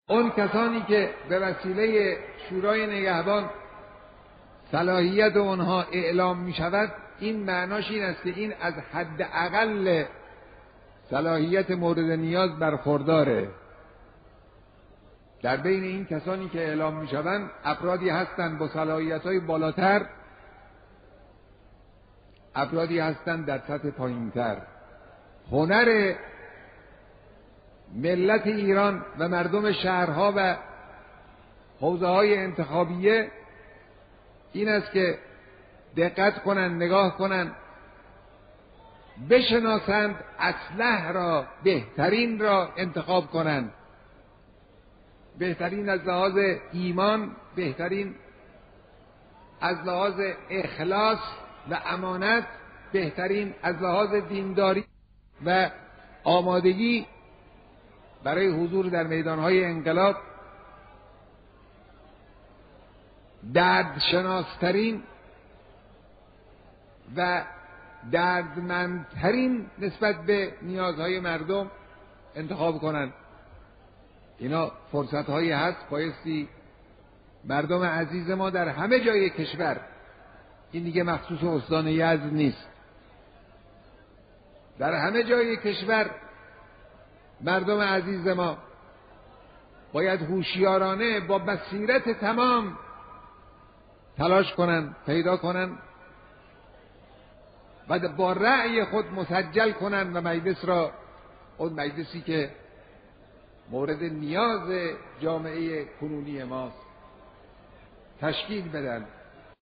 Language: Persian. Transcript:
اون کسانی که به وسیله شورای نگهبان صلاحیت اونها اعلام می شود، این معناش این است که این از حداقل صلاحیت مورد نیاز برخورداره. در بین این کسانی که اعلام می شوند افرادی هستند با صلاحیت‌های بالاتر، افرادی هستند در سطح پایین‌تر. هنر ملت ایران و مردم شهرها و حوزه‌های انتخابیه این است که دقت کنند، نگاه کنند، بشناسند، اصلح را، بهترین را انتخاب کنند، بهترین از لحاظ ایمان، بهترین از لحاظ اخلاص و امانت، بهترین از لحاظ دینداری و آمادگی برای حضور در میدانهای انقلاب، دردشناسترین و دردمندترین نسبت به نیازهای مردم انتخاب کنند. اینا فرصت‌هایی هست بایستی مردم عزیز ما در همه جای کشور، این دیگه مخصوص استان یزد نیست، در همه جای کشور مردم عزیز ما باید هوشیارانه با بصیرت تمام تلاش کنند، پیدا کنند و با رأی خود مسجل کنند و مجلس را، اون مجلسی که مورد نیاز جامعه کنونی ماست، تشکیل بدن.